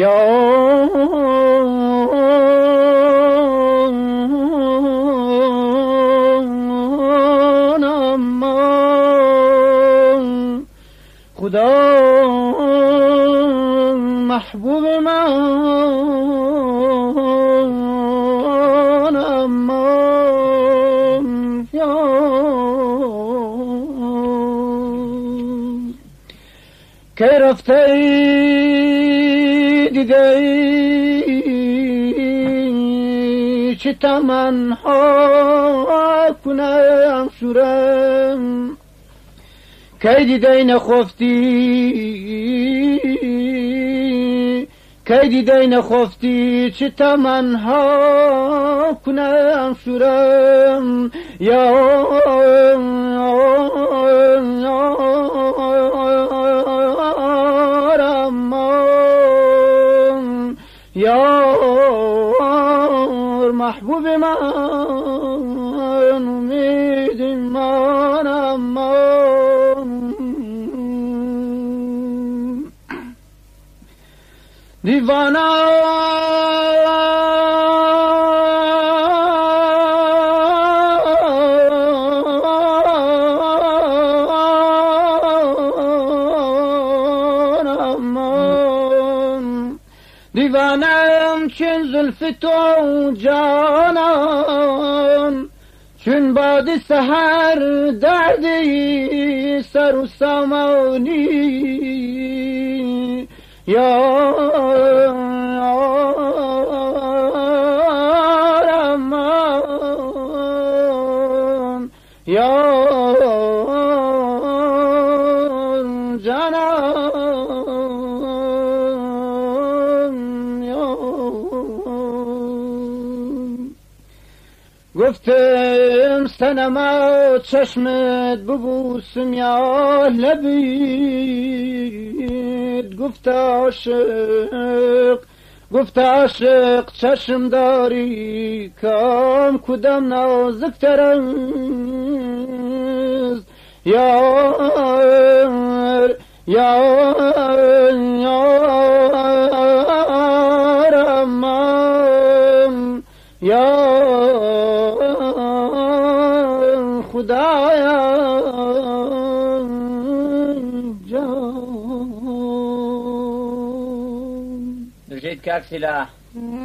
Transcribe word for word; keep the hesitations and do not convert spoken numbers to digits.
امان خدا محبوب من امان که رفته دیده چه تمنها کنم سورم که دیده نخفتی که دیده نخفتی چه تمنها کنم سورم یا یار محبوب من امید من امان دیوانه دیوانم چون زلف تو جانم چون باد سحر دردی سر و سامانی یارم یار جانم گفتم سنما چشمت ببوسم یا لبید گفت عاشق گفت عاشق چشم داری کام کدام نازکتر است یار یار یارم یار خدایا جان نجید کاک سلاح